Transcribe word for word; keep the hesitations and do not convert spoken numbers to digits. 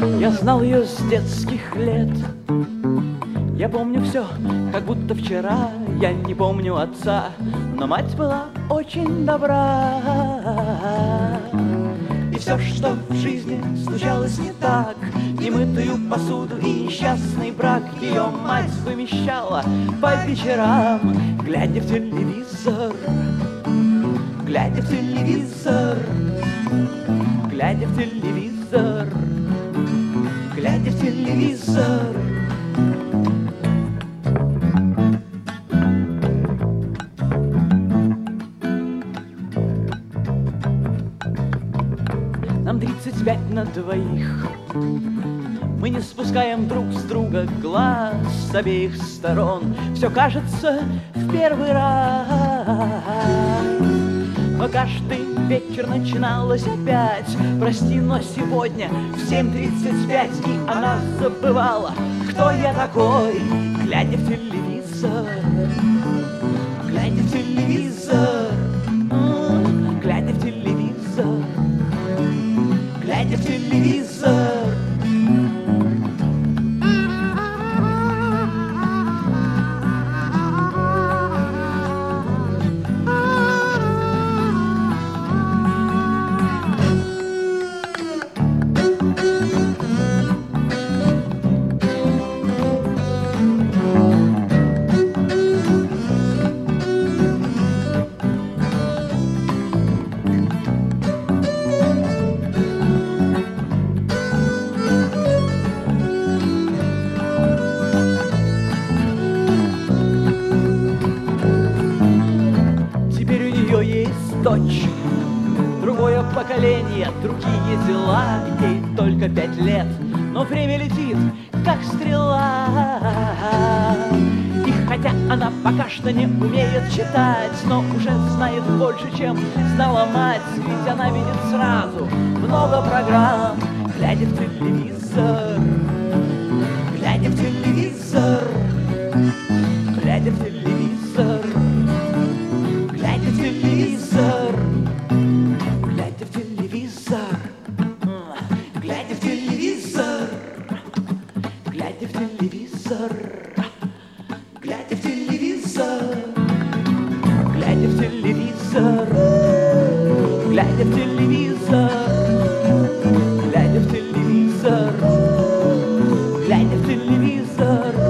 Я знал ее с детских лет. Я помню все, как будто вчера. Я не помню отца, но мать была очень добра. И все, что в жизни случалось не так, немытую посуду и несчастный брак, ее мать вымещала по вечерам, глядя в телевизор, глядя в телевизор, глядя в телевизор, глядя в телевизор. Нам тридцать пять на двоих. Мы не спускаем друг с друга глаз с обеих сторон. Все кажется в первый раз. Но каждый вечер начиналось опять. Прости, но сегодня в семь тридцать пять. И она забывала, кто я такой, глядя в телевизор, глядя в телевизор, глядя в телевизор, глядя в телевизор. Дочь, другое поколение, другие дела. Ей только пять лет, но время летит, как стрела. И хотя она пока что не умеет читать, но уже знает больше, чем знала мать. Ведь она видит сразу много программ, глядя в телевизор, глядя в телевизор, глядя в телевизор, глядя в телевизор, глядя в телевизор, глядя в телевизор, глядя в телевизор, глядя в телевизор, глядя в телевизор, глядя в телевизор, глядя в телевизор, глядя в телевизор.